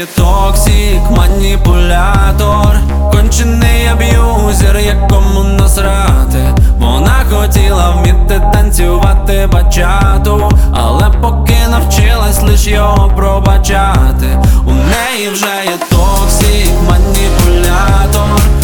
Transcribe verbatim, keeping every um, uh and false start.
є токсик, маніпулятор, кончений аб'юзер, якому насрати. Вона хотіла вміти танцювати бачату, але поки навчилась лиш його пробачати. У неї вже є токсик, маніпулятор,